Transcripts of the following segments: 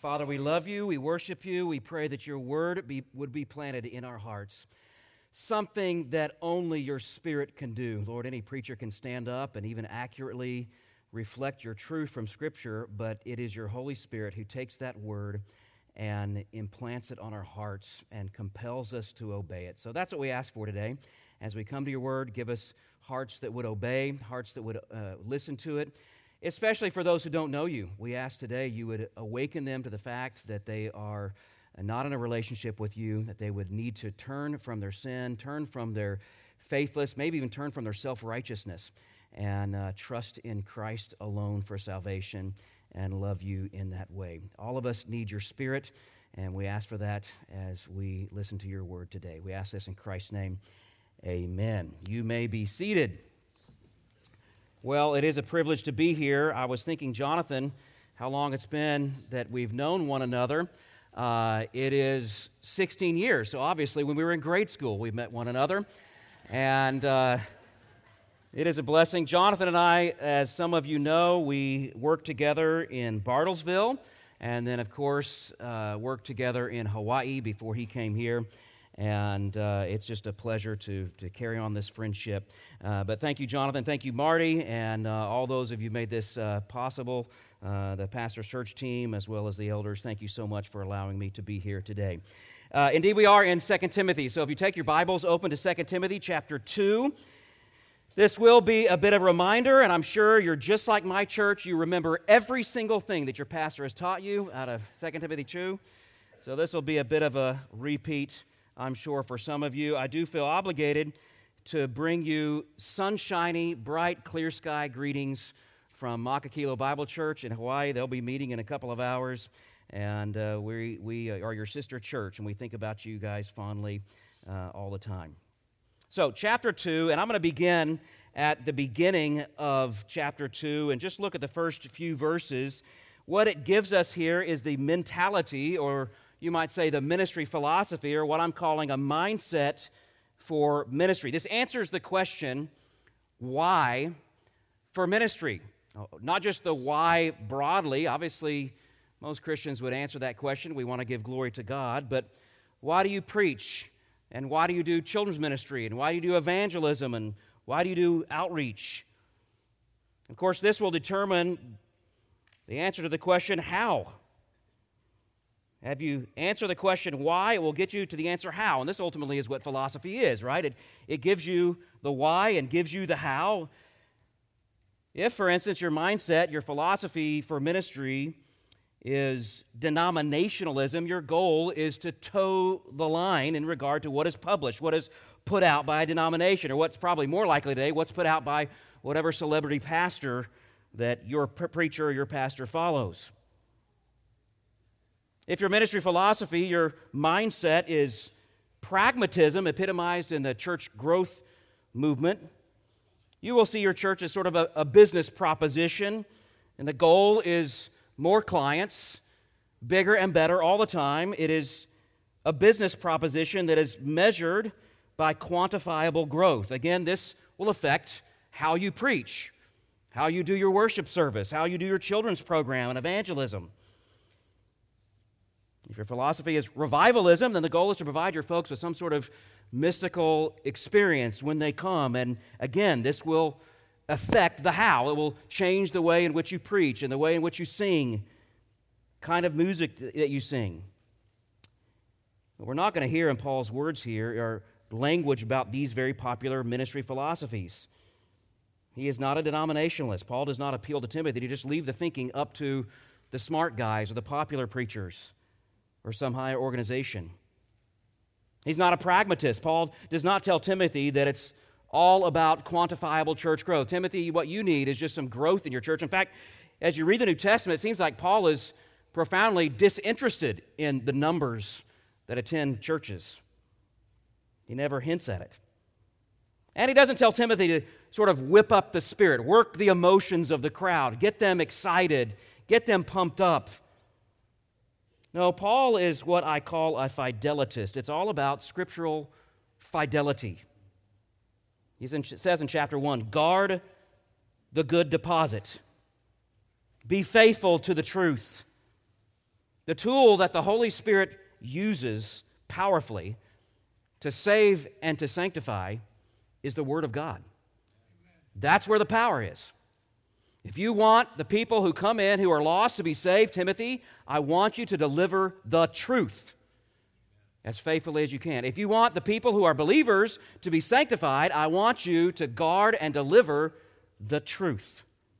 Father, we love you, we worship you, we pray that your word would be planted in our hearts. Something that only your Spirit can do. Lord, any preacher can stand up and even accurately reflect your truth from Scripture, but it is your Holy Spirit who takes that word and implants it on our hearts and compels us to obey it. So that's what we ask for today. As we come to your word, give us hearts that would obey, hearts that would listen to it, especially for those who don't know you. We ask today you would awaken them to the fact that they are not in a relationship with you, that they would need to turn from their sin, turn from their faithless, maybe even turn from their self-righteousness, and trust in Christ alone for salvation and love you in that way. All of us need your Spirit, and we ask for that as we listen to your word today. We ask this in Christ's name. Amen. You may be seated. Well, it is a privilege to be here. I was thinking, Jonathan, how long it's been that we've known one another. It is 16 years. So obviously, when we were in grade school, we met one another. And it is a blessing. Jonathan and I, as some of you know, we worked together in Bartlesville. And then, of course, worked together in Hawaii before he came here. And it's just a pleasure to carry on this friendship. But thank you, Jonathan. Thank you, Marty, and all those of you who made this possible, the pastor search team, as well as the elders. Thank you so much for allowing me to be here today. Indeed, we are in 2 Timothy. So if you take your Bibles open to 2 Timothy chapter 2, this will be a bit of a reminder, and I'm sure you're just like my church. You remember every single thing that your pastor has taught you out of 2 Timothy 2. So this will be a bit of a repeat, I'm sure, for some of you. I do feel obligated to bring you sunshiny, bright, clear sky greetings from Makakilo Bible Church in Hawaii. They'll be meeting in a couple of hours, and we are your sister church, and we think about you guys fondly all the time. So, chapter 2, and I'm going to begin at the beginning of chapter 2 and just look at the first few verses. What it gives us here is the mentality, or you might say the ministry philosophy, or what I'm calling a mindset for ministry. This answers the question, why for ministry? Not just the why broadly. Obviously, most Christians would answer that question. We want to give glory to God. But why do you preach? And why do you do children's ministry? And why do you do evangelism? And why do you do outreach? Of course, this will determine the answer to the question, how? Have you answer the question why, it will get you to the answer how. And this ultimately is what philosophy is, right? It gives you the why and gives you the how. If, for instance, your mindset, your philosophy for ministry is denominationalism, your goal is to toe the line in regard to what is published, what is put out by a denomination, or what's probably more likely today, what's put out by whatever celebrity pastor that your preacher or your pastor follows. If your ministry philosophy, your mindset is pragmatism, epitomized in the church growth movement, you will see your church as sort of a business proposition, and the goal is more clients, bigger and better all the time. It is a business proposition that is measured by quantifiable growth. Again, this will affect how you preach, how you do your worship service, how you do your children's program and evangelism. If your philosophy is revivalism, then the goal is to provide your folks with some sort of mystical experience when they come. And again, this will affect the how. It will change the way in which you preach and the way in which you sing, kind of music that you sing. But we're not going to hear in Paul's words here or language about these very popular ministry philosophies. He is not a denominationalist. Paul does not appeal to Timothy to just leave the thinking up to the smart guys or the popular preachers or some higher organization. He's not a pragmatist. Paul does not tell Timothy that it's all about quantifiable church growth. Timothy, what you need is just some growth in your church. In fact, as you read the New Testament, it seems like Paul is profoundly disinterested in the numbers that attend churches. He never hints at it. And he doesn't tell Timothy to sort of whip up the spirit, work the emotions of the crowd, get them excited, get them pumped up. No, Paul is what I call a fidelitist. It's all about scriptural fidelity. He says in chapter 1, guard the good deposit. Be faithful to the truth. The tool that the Holy Spirit uses powerfully to save and to sanctify is the Word of God. That's where the power is. If you want the people who come in who are lost to be saved, Timothy, I want you to deliver the truth as faithfully as you can. If you want the people who are believers to be sanctified, I want you to guard and deliver the truth.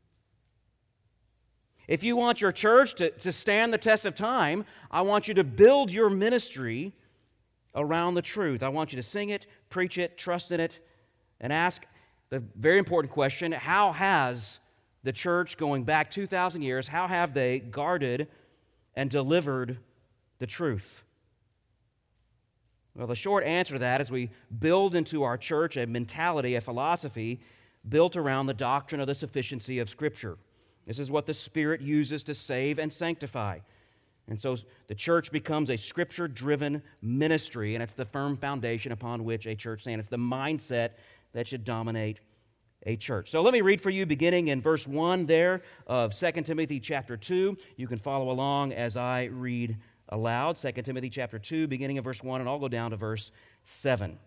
If you want your church to stand the test of time, I want you to build your ministry around the truth. I want you to sing it, preach it, trust in it, and ask the very important question, how has the church going back 2,000 years, how have they guarded and delivered the truth? Well, the short answer to that is we build into our church a mentality, a philosophy built around the doctrine of the sufficiency of Scripture. This is what the Spirit uses to save and sanctify. And so the church becomes a Scripture-driven ministry, and it's the firm foundation upon which a church stands. It's the mindset that should dominate a church. So let me read for you beginning in verse 1 there of 2 Timothy chapter 2. You can follow along as I read aloud. 2 Timothy chapter 2, beginning of verse 1, and I'll go down to verse 7.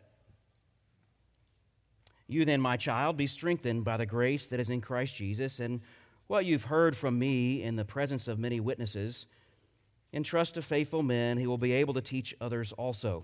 You then, my child, be strengthened by the grace that is in Christ Jesus, and what you've heard from me in the presence of many witnesses, entrust to faithful men who will be able to teach others also.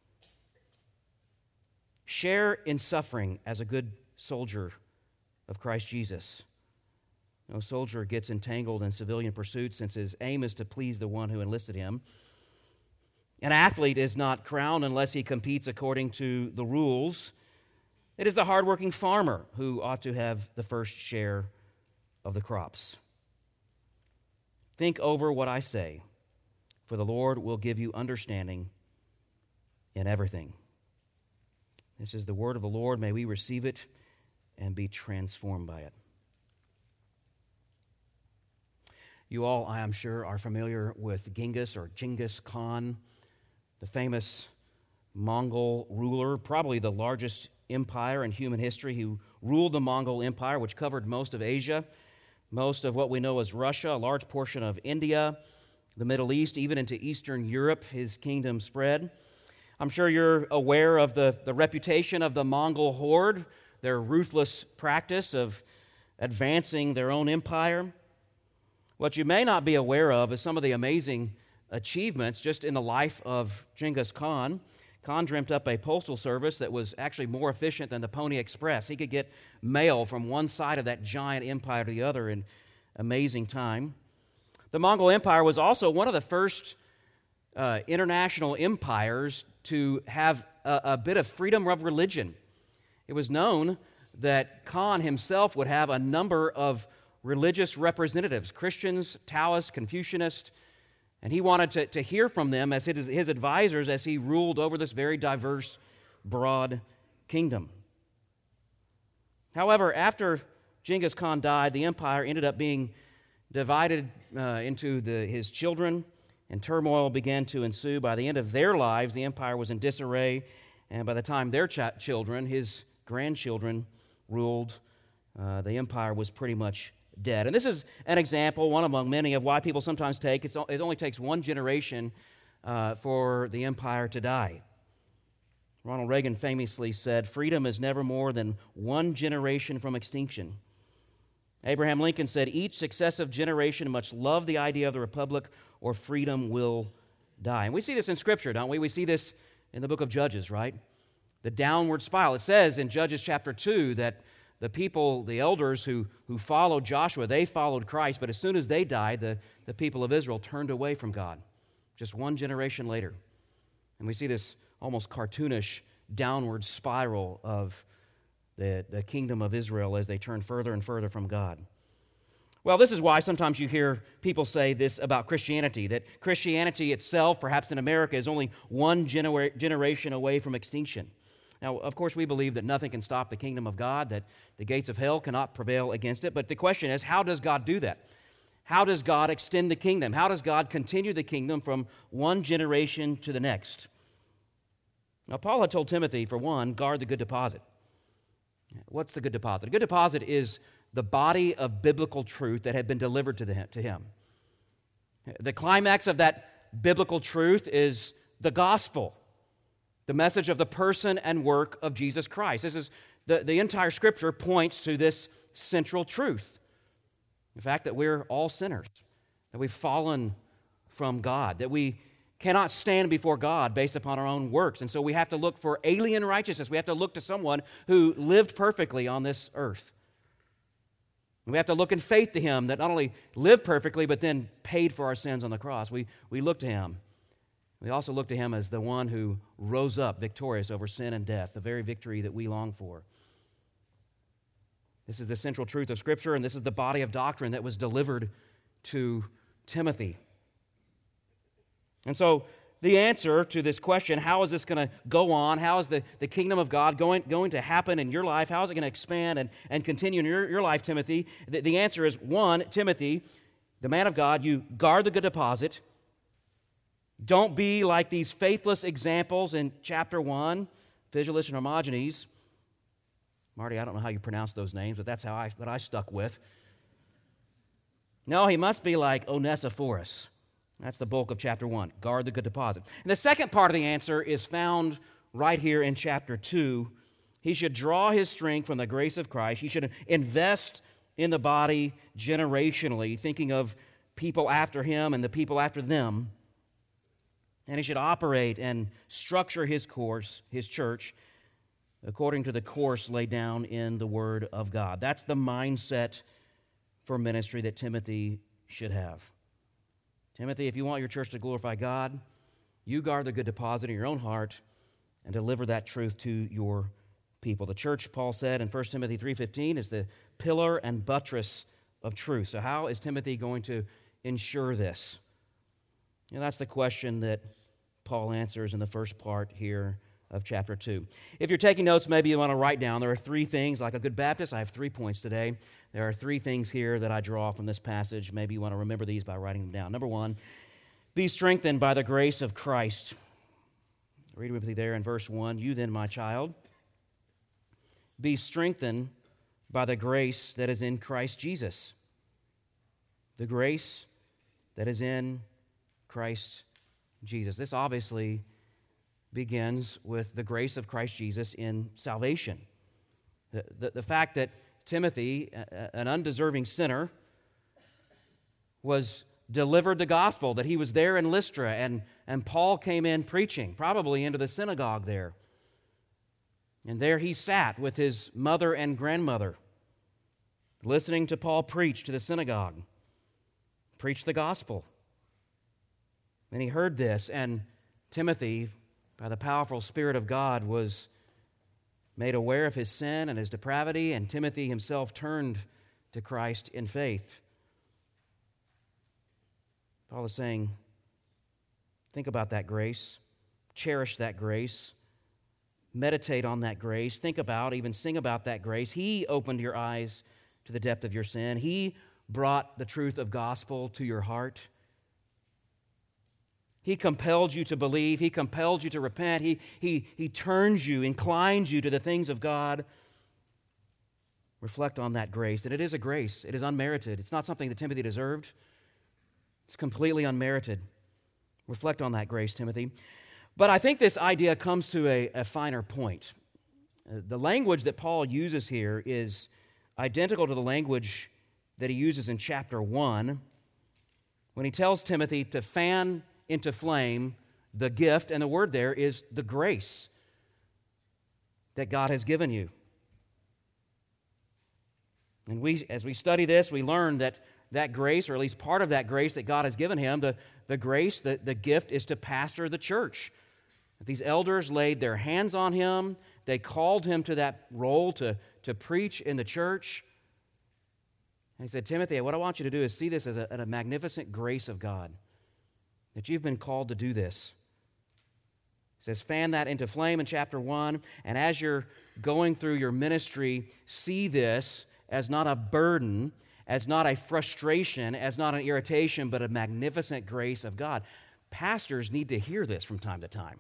Share in suffering as a good soldier of Christ Jesus. No soldier gets entangled in civilian pursuits since his aim is to please the one who enlisted him. An athlete is not crowned unless he competes according to the rules. It is the hardworking farmer who ought to have the first share of the crops. Think over what I say, for the Lord will give you understanding in everything. This is the word of the Lord. May we receive it and be transformed by it. You all, I am sure, are familiar with Genghis or Genghis Khan, the famous Mongol ruler, probably the largest empire in human history, who ruled the Mongol Empire, which covered most of Asia, most of what we know as Russia, a large portion of India, the Middle East, even into Eastern Europe. His kingdom spread. I'm sure you're aware of the reputation of the Mongol horde, their ruthless practice of advancing their own empire. What you may not be aware of is some of the amazing achievements just in the life of Genghis Khan. Khan dreamt up a postal service that was actually more efficient than the Pony Express. He could get mail from one side of that giant empire to the other in amazing time. The Mongol Empire was also one of the first international empires to have a bit of freedom of religion. It was known that Khan himself would have a number of religious representatives, Christians, Taoists, Confucianists, and he wanted to hear from them as his advisors as he ruled over this very diverse, broad kingdom. However, after Genghis Khan died, the empire ended up being divided into his children, and turmoil began to ensue. By the end of their lives, the empire was in disarray, and by the time their children, his grandchildren, ruled, the empire was pretty much dead. And this is an example, one among many, of why people sometimes take, it only takes one generation for the empire to die. Ronald Reagan famously said, "Freedom is never more than one generation from extinction." Abraham Lincoln said, "Each successive generation must love the idea of the republic, or freedom will die." And we see this in Scripture, don't we? We see this in the book of Judges, right? The downward spiral. It says in Judges chapter 2 that the people, the elders who followed Joshua, they followed Christ, but as soon as they died, the people of Israel turned away from God, just one generation later. And we see this almost cartoonish downward spiral of the kingdom of Israel as they turn further and further from God. Well, this is why sometimes you hear people say this about Christianity, that Christianity itself, perhaps in America, is only one generation away from extinction. Now, of course, we believe that nothing can stop the kingdom of God, that the gates of hell cannot prevail against it. But the question is, how does God do that? How does God extend the kingdom? How does God continue the kingdom from one generation to the next? Now, Paul had told Timothy, for one, guard the good deposit. What's the good deposit? A good deposit is the body of biblical truth that had been delivered to him. The climax of that biblical truth is the gospel, the message of the person and work of Jesus Christ. This is the entire Scripture points to this central truth. The fact that we're all sinners, that we've fallen from God, that we cannot stand before God based upon our own works. And so we have to look for alien righteousness. We have to look to someone who lived perfectly on this earth. We have to look in faith to Him that not only lived perfectly, but then paid for our sins on the cross. We look to Him. We also look to Him as the one who rose up victorious over sin and death, the very victory that we long for. This is the central truth of Scripture, and this is the body of doctrine that was delivered to Timothy. And so the answer to this question, how is this going to go on? How is the kingdom of God going to happen in your life? How is it going to expand and continue in your life, Timothy? The answer is, 1, Timothy, the man of God, you guard the good deposit. Don't be like these faithless examples in chapter 1, Phygelus and Hermogenes. Marty, I don't know how you pronounce those names, but that's what I stuck with. No, he must be like Onesiphorus. That's the bulk of chapter 1. Guard the good deposit. And the second part of the answer is found right here in chapter 2. He should draw his strength from the grace of Christ. He should invest in the body generationally, thinking of people after him and the people after them. And he should operate and structure his course, his church, according to the course laid down in the Word of God. That's the mindset for ministry that Timothy should have. Timothy, if you want your church to glorify God, you guard the good deposit in your own heart and deliver that truth to your people. The church, Paul said in 1 Timothy 3:15, is the pillar and buttress of truth. So how is Timothy going to ensure this? That's the question that Paul answers in the first part here of chapter 2. If you're taking notes, maybe you want to write down. There are 3 things. Like a good Baptist, I have 3 points today. There are 3 things here that I draw from this passage. Maybe you want to remember these by writing them down. Number 1, be strengthened by the grace of Christ. Read with me there in verse 1. You then, my child, be strengthened by the grace that is in Christ Jesus. The grace that is in Christ Jesus. This obviously begins with the grace of Christ Jesus in salvation. The fact that Timothy, an undeserving sinner, was delivered the gospel, that he was there in Lystra, and Paul came in preaching, probably into the synagogue there. And there he sat with his mother and grandmother, listening to Paul preach to the synagogue, preach the gospel. And he heard this, and Timothy, by the powerful Spirit of God, was made aware of his sin and his depravity, and Timothy himself turned to Christ in faith. Paul is saying, think about that grace, cherish that grace, meditate on that grace, think about, even sing about that grace. He opened your eyes to the depth of your sin. He brought the truth of gospel to your heart. He compelled you to believe. He compelled you to repent. He turns you, inclines you to the things of God. Reflect on that grace. And it is a grace. It is unmerited. It's not something that Timothy deserved. It's completely unmerited. Reflect on that grace, Timothy. But I think this idea comes to a finer point. The language that Paul uses here is identical to the language that he uses in chapter 1 when he tells Timothy to fan into flame the gift, and the word there is the grace that God has given you. And as we study this, we learn that grace, or at least part of that grace that God has given him, the grace, the gift is to pastor the church. These elders laid their hands on him. They called him to that role to preach in the church. And he said, Timothy, what I want you to do is see this as a magnificent grace of God, that you've been called to do this. He says, fan that into flame in chapter 1, and as you're going through your ministry, see this as not a burden, as not a frustration, as not an irritation, but a magnificent grace of God. Pastors need to hear this from time to time.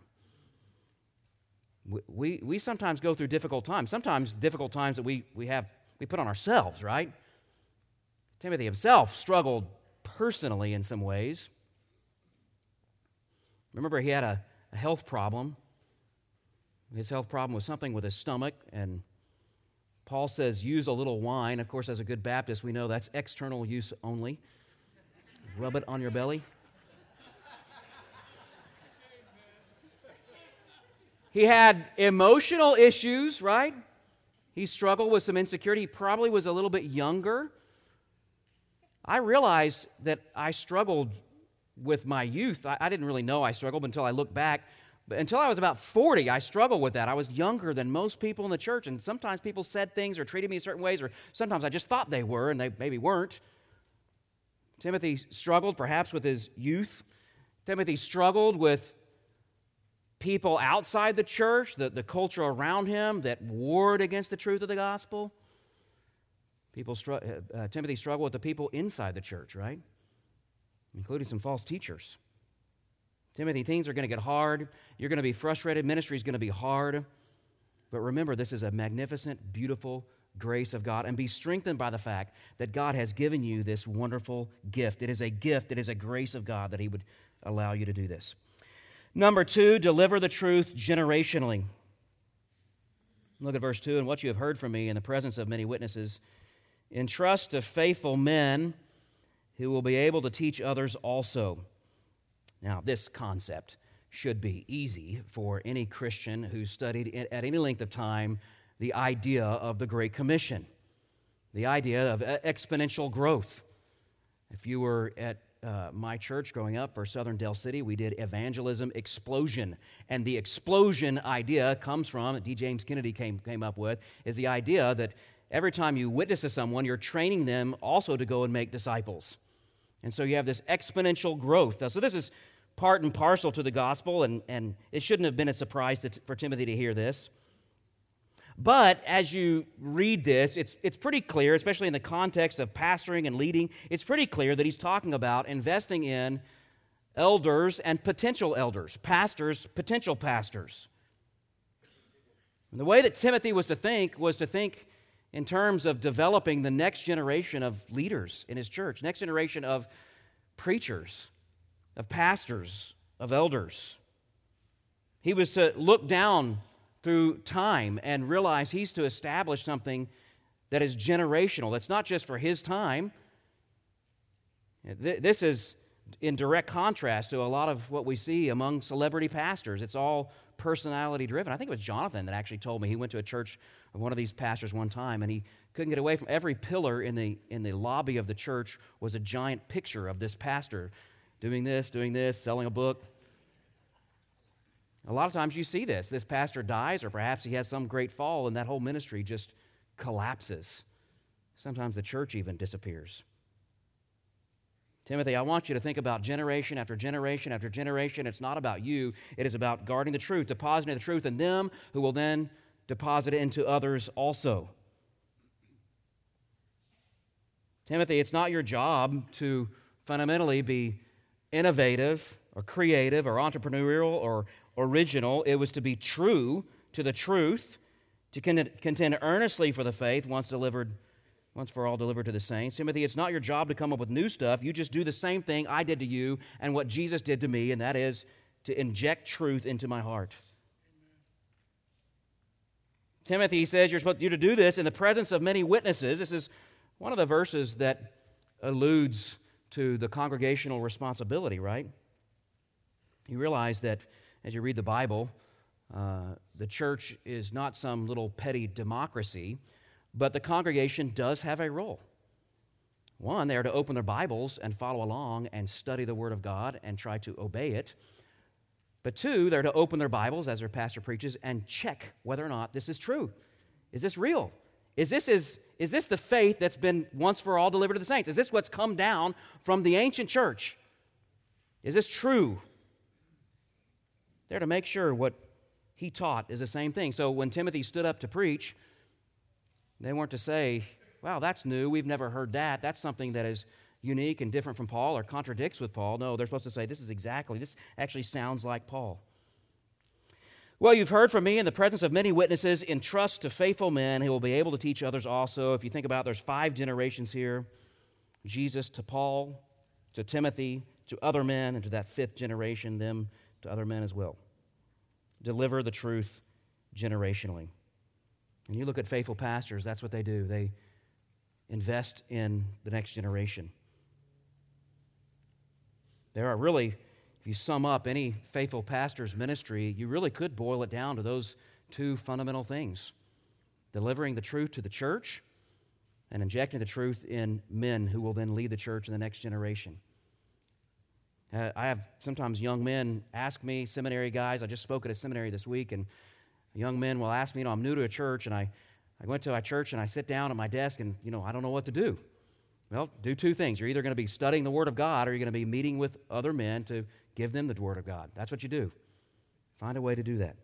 We sometimes go through difficult times, sometimes difficult times that we put on ourselves, right? Timothy himself struggled personally in some ways. Remember, he had a health problem. His health problem was something with his stomach, and Paul says, use a little wine. Of course, as a good Baptist, we know that's external use only. Rub it on your belly. He had emotional issues, right? He struggled with some insecurity. He probably was a little bit younger. I realized that I struggled with my youth. I didn't really know I struggled until I looked back. But until I was about 40, I struggled with that. I was younger than most people in the church, and sometimes people said things or treated me in certain ways, or sometimes I just thought they were, and they maybe weren't. Timothy struggled perhaps with his youth. Timothy struggled with people outside the church, the culture around him that warred against the truth of the gospel. Timothy struggled with the people inside the church, right? Including some false teachers. Timothy, things are going to get hard. You're going to be frustrated. Ministry is going to be hard. But remember, this is a magnificent, beautiful grace of God. And be strengthened by the fact that God has given you this wonderful gift. It is a gift. It is a grace of God that He would allow you to do this. Number 2, deliver the truth generationally. Look at verse 2. And what you have heard from me in the presence of many witnesses, entrust to faithful men who will be able to teach others also. Now, this concept should be easy for any Christian who's studied at any length of time the idea of the Great Commission, the idea of exponential growth. If you were at my church growing up for Southern Del City, we did evangelism explosion. And the explosion idea comes from, D. James Kennedy came up with, is the idea that every time you witness to someone, you're training them also to go and make disciples. And so you have this exponential growth. So this is part and parcel to the gospel, and it shouldn't have been a surprise for Timothy to hear this. But as you read this, it's pretty clear, especially in the context of pastoring and leading, it's pretty clear that he's talking about investing in elders and potential elders, pastors, potential pastors. And the way that Timothy was to think in terms of developing the next generation of leaders in his church, next generation of preachers, of pastors, of elders. He was to look down through time and realize he's to establish something that is generational. That's not just for his time. This is in direct contrast to a lot of what we see among celebrity pastors. It's all personality driven. I think it was Jonathan that actually told me he went to a church of one of these pastors one time, and he couldn't get away from every pillar in the lobby of the church was a giant picture of this pastor doing this, selling a book. A lot of times you see this. This pastor dies, or perhaps he has some great fall, and that whole ministry just collapses. Sometimes the church even disappears. Timothy, I want you to think about generation after generation after generation. It's not about you. It is about guarding the truth, depositing the truth in them who will then deposit it into others also. Timothy, it's not your job to fundamentally be innovative or creative or entrepreneurial or original. It was to be true to the truth, to contend earnestly for the faith once for all delivered to the saints. Timothy, it's not your job to come up with new stuff. You just do the same thing I did to you and what Jesus did to me, and that is to inject truth into my heart. Timothy says you're to do this in the presence of many witnesses. This is one of the verses that alludes to the congregational responsibility, right? You realize that as you read the Bible, the church is not some little petty democracy, but the congregation does have a role. One, they are to open their Bibles and follow along and study the Word of God and try to obey it. But two, they're to open their Bibles as their pastor preaches and check whether or not this is true. Is this real? Is this the faith that's been once for all delivered to the saints? Is this what's come down from the ancient church? Is this true? They're to make sure what he taught is the same thing. So when Timothy stood up to preach, they weren't to say, wow, that's new, we've never heard that. That's something that is unique and different from Paul or contradicts with Paul. No, they're supposed to say, this actually sounds like Paul. Well, you've heard from me in the presence of many witnesses, entrust to faithful men who will be able to teach others also. If you think about it, there's 5 generations here. Jesus to Paul, to Timothy, to other men, and to that fifth generation, them to other men as well. Deliver the truth generationally. And you look at faithful pastors, that's what they do. They invest in the next generation. There are really, if you sum up any faithful pastor's ministry, you really could boil it down to those two fundamental things: delivering the truth to the church and injecting the truth in men who will then lead the church in the next generation. I have sometimes young men ask me, seminary guys, I just spoke at a seminary this week, and young men will ask me, I'm new to a church, and I went to a church and I sit down at my desk and, I don't know what to do. Well, do two things. You're either going to be studying the Word of God or you're going to be meeting with other men to give them the Word of God. That's what you do. Find a way to do that.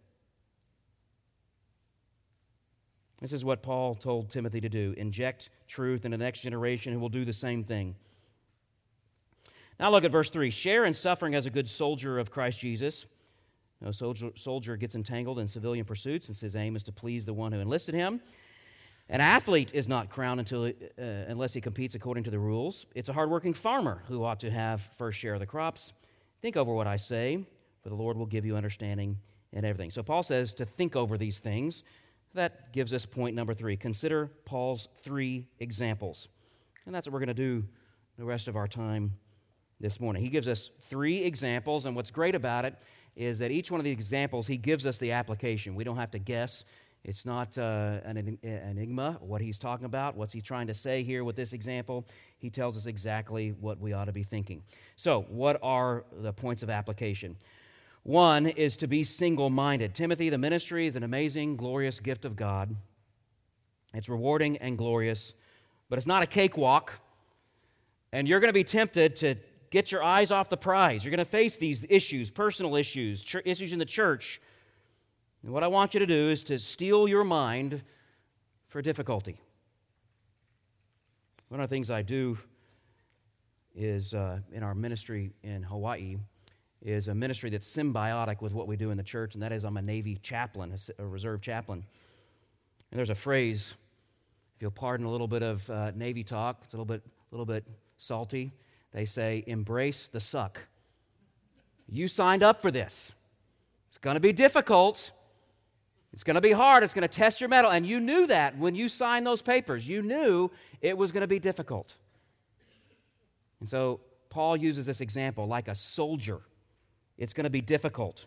This is what Paul told Timothy to do: inject truth in the next generation who will do the same thing. Now look at verse 3. Share in suffering as a good soldier of Christ Jesus. No soldier gets entangled in civilian pursuits since his aim is to please the one who enlisted him. An athlete is not crowned unless he competes according to the rules. It's a hardworking farmer who ought to have first share of the crops. Think over what I say, for the Lord will give you understanding in everything. So Paul says to think over these things. That gives us point number 3. Consider Paul's 3 examples. And that's what we're going to do the rest of our time this morning. He gives us 3 examples, and what's great about it is that each one of the examples, he gives us the application. We don't have to guess. It's not an enigma, what he's talking about. What's he trying to say here with this example? He tells us exactly what we ought to be thinking. So, what are the points of application? 1 is to be single-minded. Timothy, the ministry is an amazing, glorious gift of God. It's rewarding and glorious, but it's not a cakewalk. And you're going to be tempted to get your eyes off the prize. You're going to face these issues, personal issues, issues in the church. And what I want you to do is to steel your mind for difficulty. One of the things I do is in our ministry in Hawaii is a ministry that's symbiotic with what we do in the church, and that is I'm a Navy chaplain, a reserve chaplain. And there's a phrase, if you'll pardon a little bit of Navy talk, it's a little bit salty. They say, embrace the suck. You signed up for this. It's going to be difficult. It's going to be hard. It's going to test your mettle. And you knew that when you signed those papers. You knew it was going to be difficult. And so Paul uses this example like a soldier. It's going to be difficult.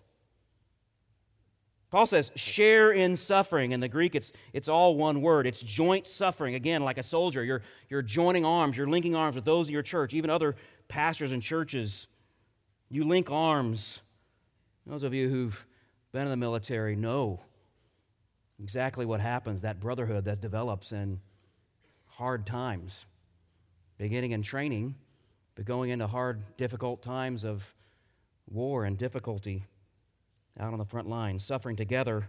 Paul says, share in suffering. In the Greek, it's all one word. It's joint suffering. Again, like a soldier, you're joining arms. You're linking arms with those of your church, even other pastors and churches. You link arms. Those of you who've been in the military know exactly what happens, that brotherhood that develops in hard times, beginning in training, but going into hard, difficult times of war and difficulty out on the front line. Suffering together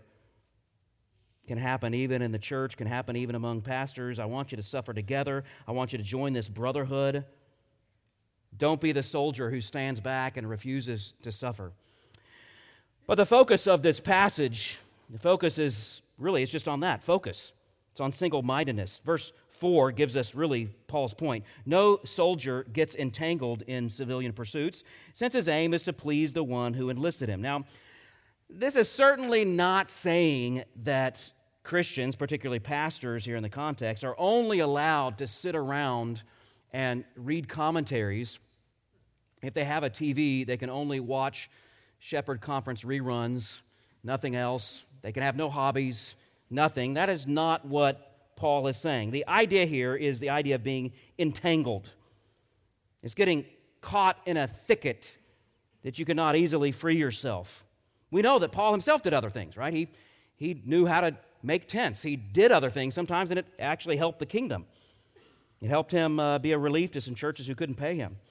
can happen even in the church, can happen even among pastors. I want you to suffer together. I want you to join this brotherhood. Don't be the soldier who stands back and refuses to suffer. But the focus of this passage, the focus is really, it's just on that, focus. It's on single-mindedness. Verse 4 gives us really Paul's point. No soldier gets entangled in civilian pursuits, since his aim is to please the one who enlisted him. Now, this is certainly not saying that Christians, particularly pastors here in the context, are only allowed to sit around and read commentaries. If they have a TV, they can only watch Shepherd Conference reruns, nothing else. They can have no hobbies, nothing. That is not what Paul is saying. The idea here is the idea of being entangled. It's getting caught in a thicket that you cannot easily free yourself. We know that Paul himself did other things, right? He knew how to make tents. He did other things sometimes, and it actually helped the kingdom. It helped him be a relief to some churches who couldn't pay him.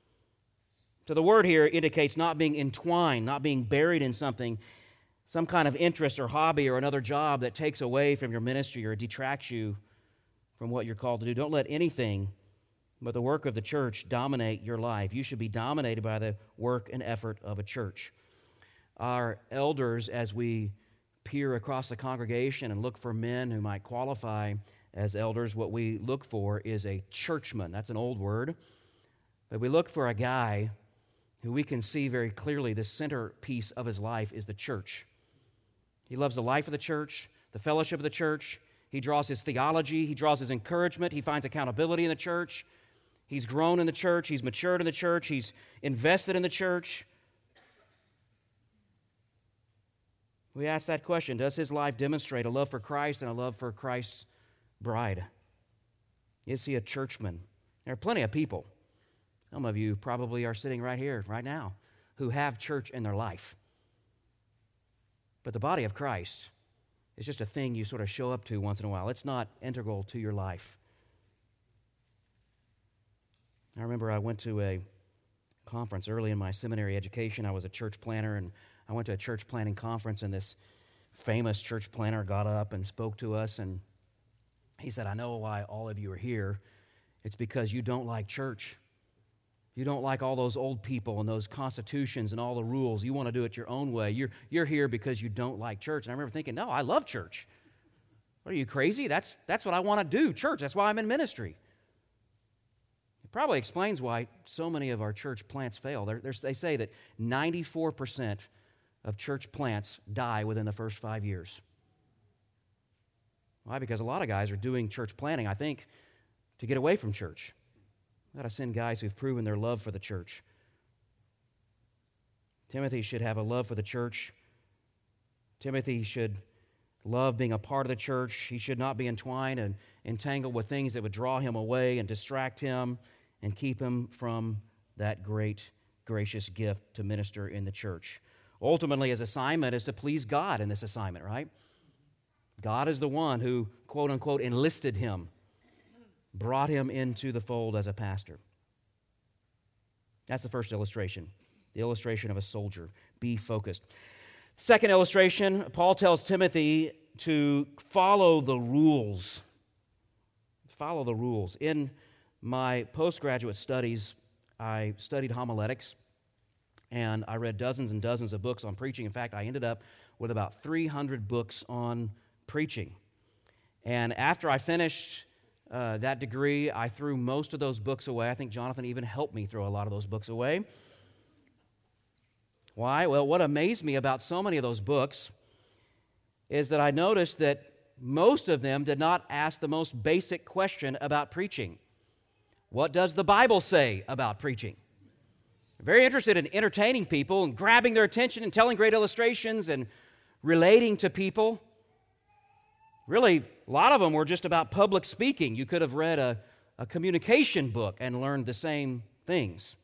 So the word here indicates not being entwined, not being buried in something, some kind of interest or hobby or another job that takes away from your ministry or detracts you from what you're called to do. Don't let anything but the work of the church dominate your life. You should be dominated by the work and effort of a church. Our elders, as we peer across the congregation and look for men who might qualify as elders, what we look for is a churchman. That's an old word. But we look for a guy who we can see very clearly the centerpiece of his life is the church. He loves the life of the church, the fellowship of the church. He draws his theology. He draws his encouragement. He finds accountability in the church. He's grown in the church. He's matured in the church. He's invested in the church. We ask that question, does his life demonstrate a love for Christ and a love for Christ's bride? Is he a churchman? There are plenty of people, some of you probably are sitting right here, right now, who have church in their life. But the body of Christ is just a thing you sort of show up to once in a while. It's not integral to your life. I remember I went to a conference early in my seminary education. I was a church planner, and I went to a church planning conference, and this famous church planner got up and spoke to us, and he said, I know why all of you are here. It's because you don't like church. You don't like all those old people and those constitutions and all the rules. You want to do it your own way. You're here because you don't like church. And I remember thinking, no, I love church. What are you, crazy? That's what I want to do, church. That's why I'm in ministry. It probably explains why so many of our church plants fail. They say that 94% of church plants die within the first 5 years. Why? Because a lot of guys are doing church planting, I think, to get away from church. We've got to send guys who've proven their love for the church. Timothy should have a love for the church. Timothy should love being a part of the church. He should not be entwined and entangled with things that would draw him away and distract him and keep him from that great, gracious gift to minister in the church. Ultimately, his assignment is to please God in this assignment, right? God is the one who, quote unquote, enlisted him, brought him into the fold as a pastor. That's the first illustration, the illustration of a soldier. Be focused. Second illustration, Paul tells Timothy to follow the rules. Follow the rules. In my postgraduate studies, I studied homiletics, and I read dozens and dozens of books on preaching. In fact, I ended up with about 300 books on preaching. And after I finished that degree, I threw most of those books away. I think Jonathan even helped me throw a lot of those books away. Why? Well, what amazed me about so many of those books is that I noticed that most of them did not ask the most basic question about preaching. What does the Bible say about preaching? Very interested in entertaining people and grabbing their attention and telling great illustrations and relating to people. Really, a lot of them were just about public speaking. You could have read a communication book and learned the same things.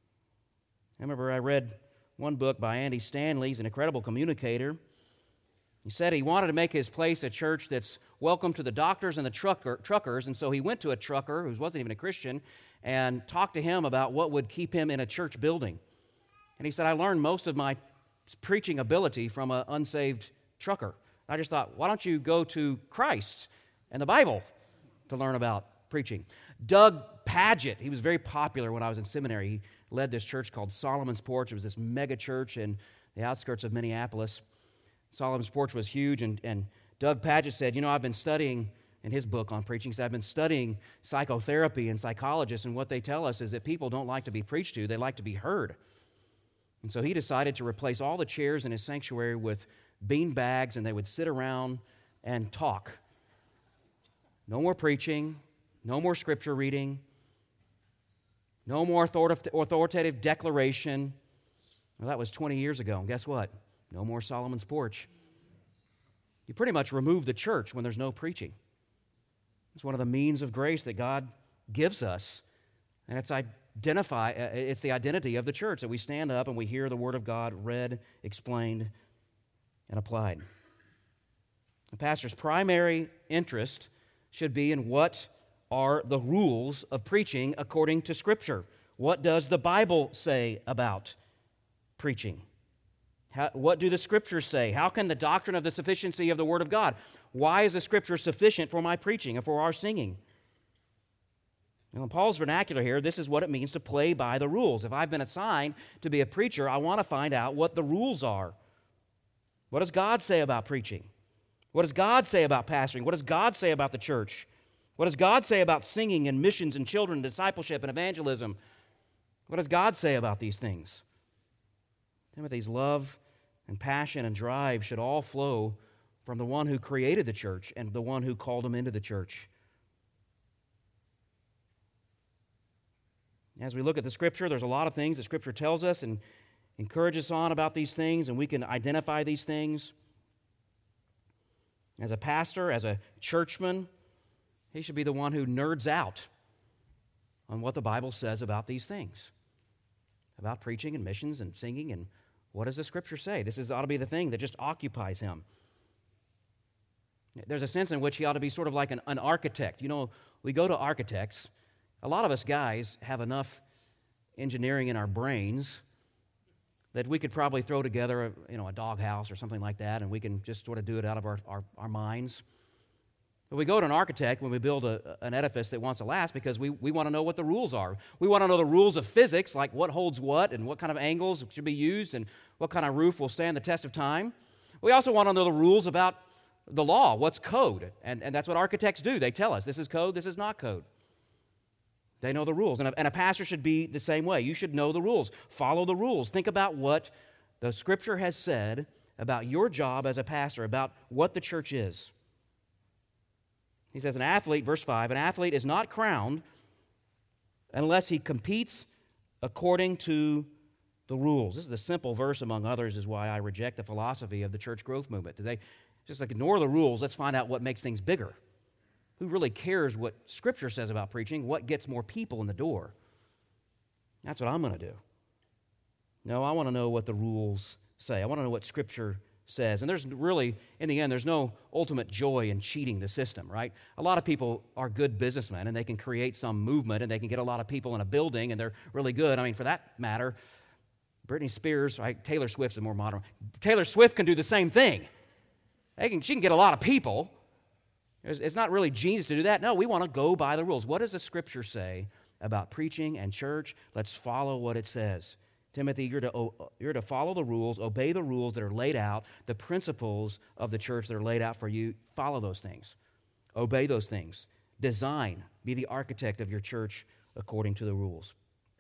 I remember I read one book by Andy Stanley. He's an incredible communicator. He said he wanted to make his place a church that's welcome to the doctors and the truckers, and so he went to a trucker who wasn't even a Christian and talked to him about what would keep him in a church building. And he said, I learned most of my preaching ability from an unsaved trucker. I just thought, why don't you go to Christ and the Bible to learn about preaching? Doug Pagitt, he was very popular when I was in seminary. He led this church called Solomon's Porch. It was this mega church in the outskirts of Minneapolis. Solomon's Porch was huge, and Doug Pagitt said, I've been studying, in his book on preaching, he said, I've been studying psychotherapy and psychologists, and what they tell us is that people don't like to be preached to, they like to be heard. And so he decided to replace all the chairs in his sanctuary with bean bags, and they would sit around and talk. No more preaching, no more scripture reading, no more authoritative declaration. Well, that was 20 years ago, and guess what? No more Solomon's Porch. You pretty much remove the church when there's no preaching. It's one of the means of grace that God gives us, and it's the identity of the church, that we stand up and we hear the Word of God read, explained, and applied. The pastor's primary interest should be in what are the rules of preaching according to Scripture. What does the Bible say about preaching? What do the Scriptures say? How can the doctrine of the sufficiency of the Word of God? Why is the Scripture sufficient for my preaching and for our singing? Now, in Paul's vernacular here, this is what it means to play by the rules. If I've been assigned to be a preacher, I want to find out what the rules are. What does God say about preaching? What does God say about pastoring? What does God say about the church? What does God say about singing and missions and children, discipleship and evangelism? What does God say about these things? Timothy's love and passion and drive should all flow from the one who created the church and the one who called him into the church. As we look at the Scripture, there's a lot of things that Scripture tells us and encourages us on about these things, and we can identify these things. As a pastor, as a churchman, he should be the one who nerds out on what the Bible says about these things, about preaching and missions and singing, and what does the Scripture say? Ought to be the thing that just occupies him. There's a sense in which he ought to be sort of like an architect. You know, we go to architects. A lot of us guys have enough engineering in our brains that we could probably throw together a doghouse or something like that, and we can just sort of do it out of our minds. But we go to an architect when we build an edifice that wants to last because we want to know what the rules are. We want to know the rules of physics, like what holds what and what kind of angles should be used and what kind of roof will stand the test of time. We also want to know the rules about the law, what's code, and that's what architects do. They tell us this is code, this is not code. They know the rules, and a pastor should be the same way. You should know the rules, follow the rules. Think about what the Scripture has said about your job as a pastor, about what the church is. He says, an athlete, verse 5, an athlete is not crowned unless he competes according to the rules. This is a simple verse, among others, is why I reject the philosophy of the church growth movement. They just ignore the rules, let's find out what makes things bigger. Who really cares what Scripture says about preaching? What gets more people in the door? That's what I'm going to do. No, I want to know what the rules say. I want to know what Scripture says. And there's really, in the end, there's no ultimate joy in cheating the system, right? A lot of people are good businessmen, and they can create some movement, and they can get a lot of people in a building, and they're really good. I mean, for that matter, Britney Spears, right? Taylor Swift's a more modern. Taylor Swift can do the same thing. She can get a lot of people. It's not really genius to do that. No, we want to go by the rules. What does the Scripture say about preaching and church? Let's follow what it says. Timothy, you're to follow the rules, obey the rules that are laid out, the principles of the church that are laid out for you. Follow those things. Obey those things. Design. Be the architect of your church according to the rules.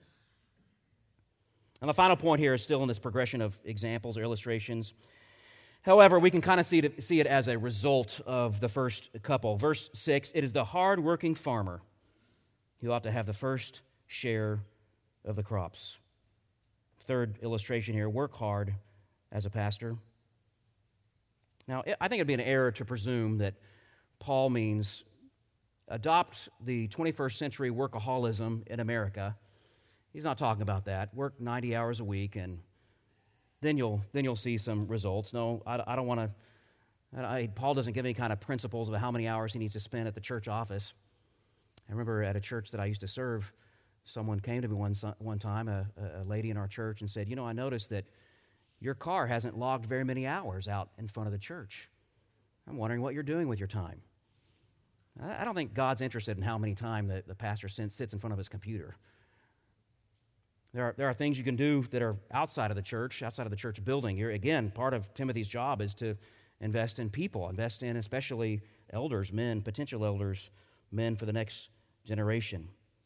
And the final point here is still in this progression of examples or illustrations. However, we can kind of see it as a result of the first couple. Verse 6, it is the hard-working farmer who ought to have the first share of the crops. Third illustration here, work hard as a pastor. Now, I think it would be an error to presume that Paul means adopt the 21st century workaholism in America. He's not talking about that. Work 90 hours a week and then you'll see some results. No, I don't want to. Paul doesn't give any kind of principles of how many hours he needs to spend at the church office. I remember at a church that I used to serve, someone came to me one time, a lady in our church, and said, I noticed that your car hasn't logged very many hours out in front of the church. I'm wondering what you're doing with your time. I don't think God's interested in how many time the pastor sits in front of his computer. There are things you can do that are outside of the church building. Again, part of Timothy's job is to invest in people, invest in especially elders, men, potential elders, men for the next generation.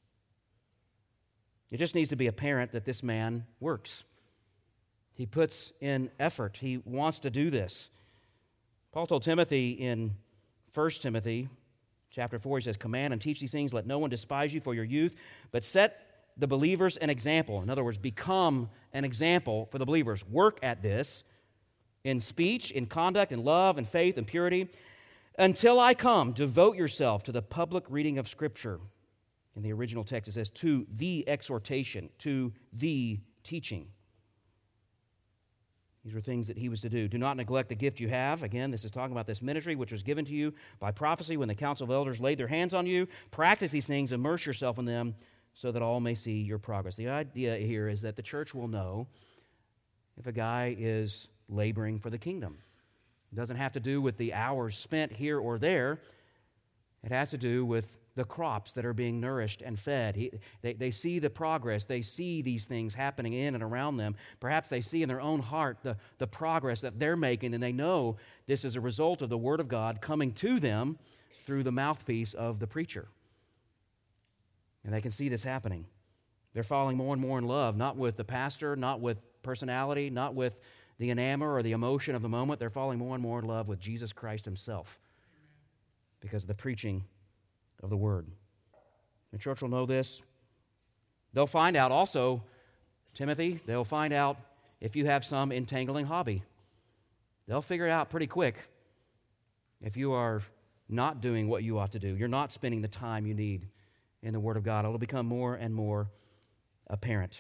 It just needs to be apparent that this man works. He puts in effort. He wants to do this. Paul told Timothy in 1 Timothy chapter 4, he says, command and teach these things, let no one despise you for your youth, but set the believers an example. In other words, become an example for the believers. Work at this in speech, in conduct, in love, in faith, and purity. Until I come, devote yourself to the public reading of Scripture. In the original text, it says, to the exhortation, to the teaching. These were things that he was to do. Do not neglect the gift you have. Again, this is talking about this ministry which was given to you by prophecy when the council of elders laid their hands on you. Practice these things, immerse yourself in them, so that all may see your progress. The idea here is that the church will know if a guy is laboring for the kingdom. It doesn't have to do with the hours spent here or there. It has to do with the crops that are being nourished and fed. They see the progress. They see these things happening in and around them. Perhaps they see in their own heart the progress that they're making, and they know this is a result of the Word of God coming to them through the mouthpiece of the preacher. And they can see this happening. They're falling more and more in love, not with the pastor, not with personality, not with the enamor or the emotion of the moment. They're falling more and more in love with Jesus Christ himself because of the preaching of the word. The church will know this. They'll find out also, Timothy, they'll find out if you have some entangling hobby. They'll figure it out pretty quick if you are not doing what you ought to do. You're not spending the time you need in the Word of God. It'll become more and more apparent.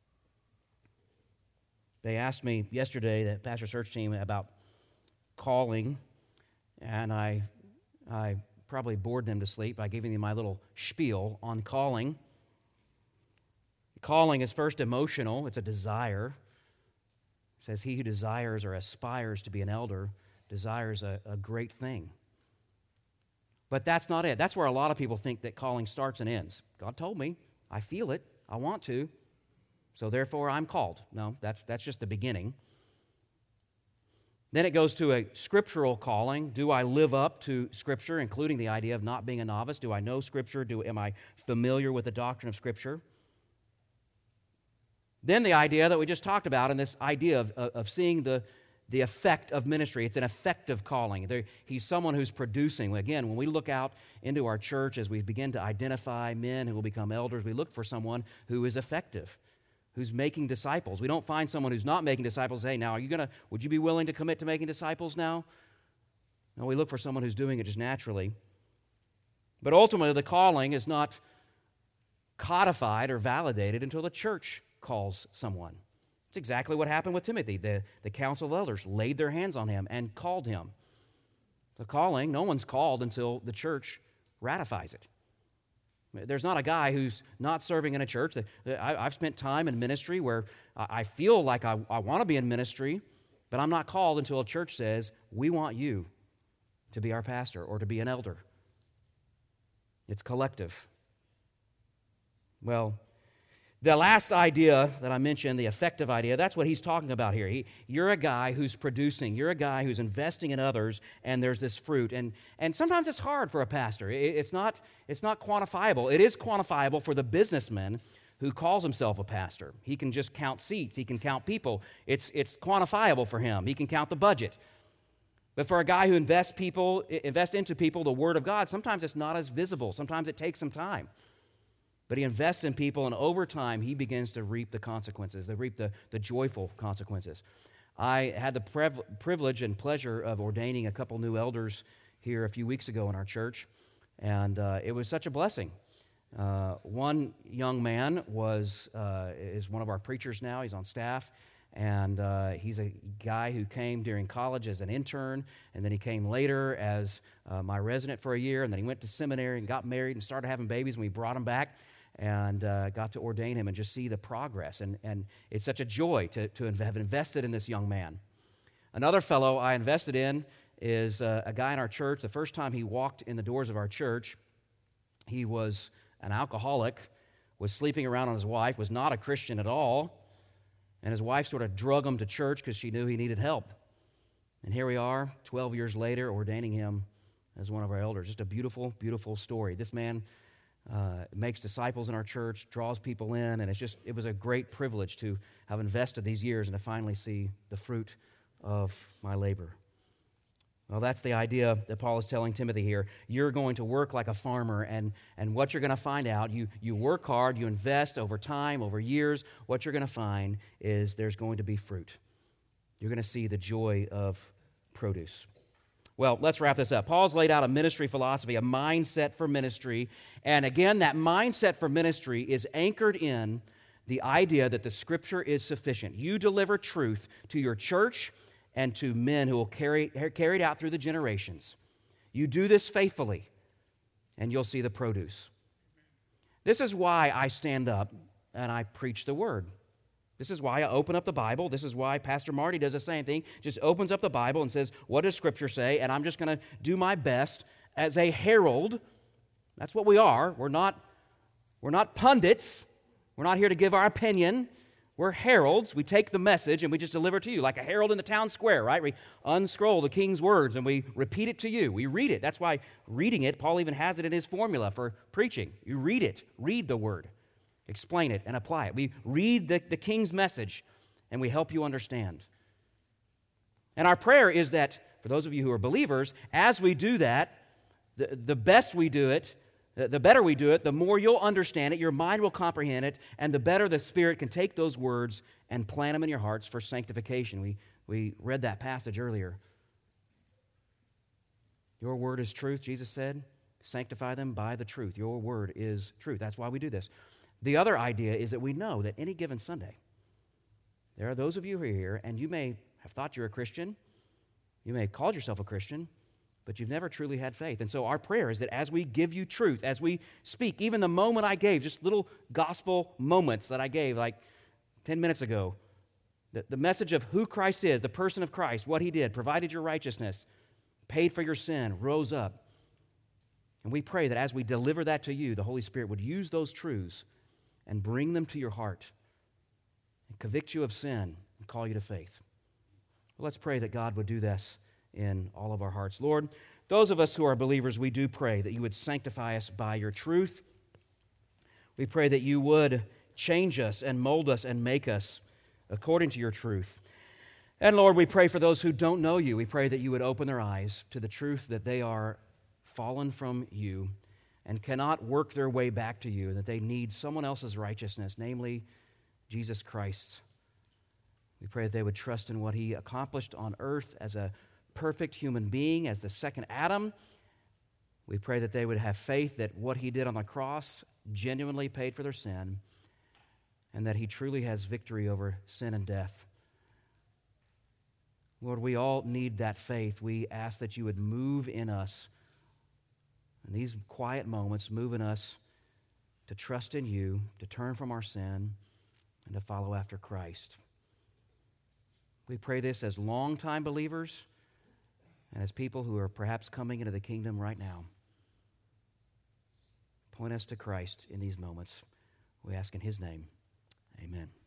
They asked me yesterday, the pastor search team, about calling, and I probably bored them to sleep by giving them my little spiel on calling. Calling is first emotional. It's a desire. It says, he who desires or aspires to be an elder desires a great thing. But that's not it. That's where a lot of people think that calling starts and ends. God told me. I feel it. I want to. So therefore, I'm called. No, that's just the beginning. Then it goes to a scriptural calling. Do I live up to Scripture, including the idea of not being a novice? Do I know Scripture? Am I familiar with the doctrine of Scripture? Then the idea that we just talked about, and this idea of seeing the effect of ministry. It's an effective calling. He's someone who's producing. Again, when we look out into our church as we begin to identify men who will become elders, we look for someone who is effective, who's making disciples. We don't find someone who's not making disciples. Hey, now, would you be willing to commit to making disciples now? No, we look for someone who's doing it just naturally. But ultimately, the calling is not codified or validated until the church calls someone. It's exactly what happened with Timothy. The council of elders laid their hands on him and called him. The calling, no one's called until the church ratifies it. There's not a guy who's not serving in a church. I've spent time in ministry where I feel like I want to be in ministry, but I'm not called until a church says, we want you to be our pastor or to be an elder. It's collective. Well, the last idea that I mentioned, the effective idea, that's what he's talking about here. You're a guy who's producing. You're a guy who's investing in others, and there's this fruit. And sometimes it's hard for a pastor. It's not quantifiable. It is quantifiable for the businessman who calls himself a pastor. He can just count seats. He can count people. It's quantifiable for him. He can count the budget. But for a guy who invests into people the Word of God, sometimes it's not as visible. Sometimes it takes some time. But he invests in people, and over time, he begins to reap the consequences. They reap the joyful consequences. I had the privilege and pleasure of ordaining a couple new elders here a few weeks ago in our church, and it was such a blessing. One young man is one of our preachers now. He's on staff, and he's a guy who came during college as an intern, and then he came later as my resident for a year, and then he went to seminary and got married and started having babies, and we brought him back and got to ordain him and just see the progress. And it's such a joy to have invested in this young man. Another fellow I invested in is a guy in our church. The first time he walked in the doors of our church, he was an alcoholic, was sleeping around on his wife, was not a Christian at all, and his wife sort of drug him to church because she knew he needed help. And here we are, 12 years later, ordaining him as one of our elders. Just a beautiful, beautiful story. This man makes disciples in our church, draws people in, and it was a great privilege to have invested these years and to finally see the fruit of my labor. Well, that's the idea that Paul is telling Timothy here. You're going to work like a farmer, and what you're going to find out, you work hard, you invest over time, over years, what you're going to find is there's going to be fruit. You're going to see the joy of produce. Well, let's wrap this up. Paul's laid out a ministry philosophy, a mindset for ministry. And again, that mindset for ministry is anchored in the idea that the Scripture is sufficient. You deliver truth to your church and to men who will carry it out through the generations. You do this faithfully, and you'll see the produce. This is why I stand up and I preach the Word. This is why I open up the Bible. This is why Pastor Marty does the same thing. Just opens up the Bible and says, what does Scripture say? And I'm just going to do my best as a herald. That's what we are. We're not pundits. We're not here to give our opinion. We're heralds. We take the message and we just deliver it to you like a herald in the town square, right? We unscroll the king's words and we repeat it to you. We read it. That's why reading it, Paul even has it in his formula for preaching. You read it. Read the word. explain it, and apply it. We read the King's message, and we help you understand. And our prayer is that, for those of you who are believers, as we do that, the best we do it, the better we do it, the more you'll understand it, your mind will comprehend it, and the better the Spirit can take those words and plant them in your hearts for sanctification. We read that passage earlier. Your word is truth, Jesus said. Sanctify them by the truth. Your word is truth. That's why we do this. The other idea is that we know that any given Sunday, there are those of you who are here, and you may have thought you're a Christian, you may have called yourself a Christian, but you've never truly had faith. And so our prayer is that as we give you truth, as we speak, even the moment I gave, just little gospel moments that I gave like 10 minutes ago, the message of who Christ is, the person of Christ, what he did, provided your righteousness, paid for your sin, rose up. And we pray that as we deliver that to you, the Holy Spirit would use those truths and bring them to your heart and convict you of sin and call you to faith. Well, let's pray that God would do this in all of our hearts. Lord, those of us who are believers, we do pray that you would sanctify us by your truth. We pray that you would change us and mold us and make us according to your truth. And Lord, we pray for those who don't know you. We pray that you would open their eyes to the truth that they are fallen from you and cannot work their way back to you, that they need someone else's righteousness, namely Jesus Christ. We pray that they would trust in what he accomplished on earth as a perfect human being, as the second Adam. We pray that they would have faith that what he did on the cross genuinely paid for their sin, and that he truly has victory over sin and death. Lord, we all need that faith. We ask that you would move in us in these quiet moments, move in us to trust in you, to turn from our sin, and to follow after Christ. We pray this as longtime believers and as people who are perhaps coming into the kingdom right now. Point us to Christ in these moments. We ask in his name. Amen.